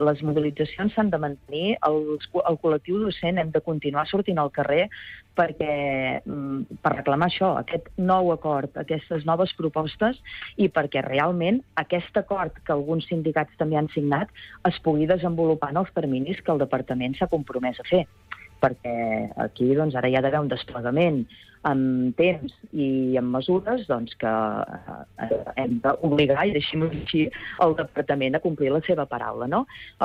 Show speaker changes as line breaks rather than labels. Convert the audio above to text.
les mobilitzacions s'han de mantenir, el col·lectiu docent hem de continuar sortint al carrer per reclamar això, aquest nou acord, aquestes noves propostes, i perquè realment aquest acord que alguns sindicats també han signat es pugui desenvolupar en els terminis que el Departament s'ha compromès a fer. Perquè aquí ara hi ha d'haver un desplegament amb temps i amb mesures que hem d'obligar, i deixem-ho així, el Departament a complir la seva paraula, no?